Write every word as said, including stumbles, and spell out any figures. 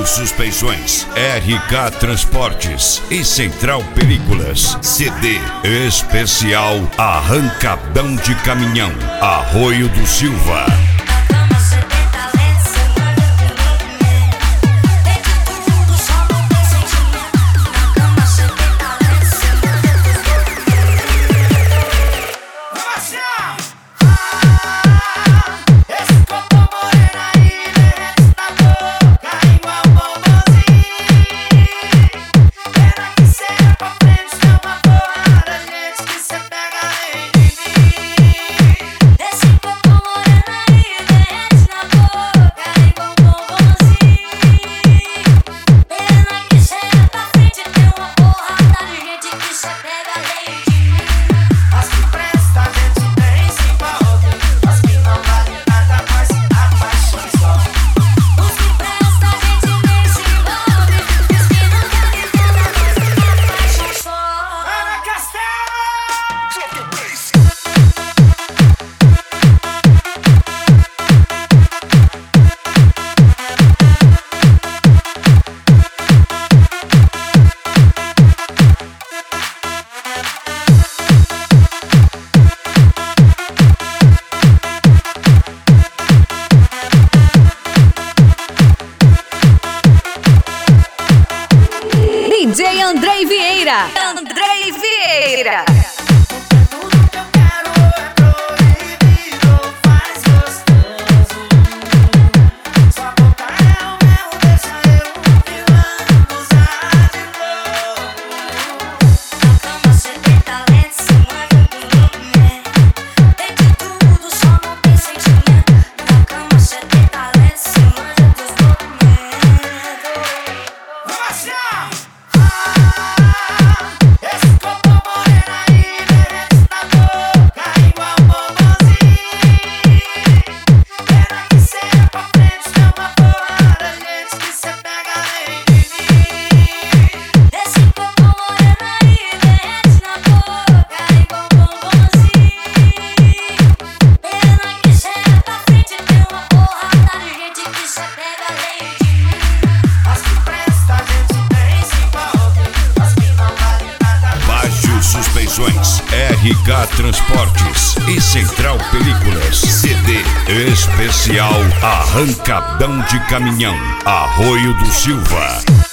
Suspensões, R K Transportes e Central Películas. C D especial Arrancadão de Caminhão, Arroio do Silva. D J Andrei Vieira. Andrei Vieira. Suspensões, R K Transportes e Central Películas. C D especial Arrancadão de Caminhão, Arroio do Silva.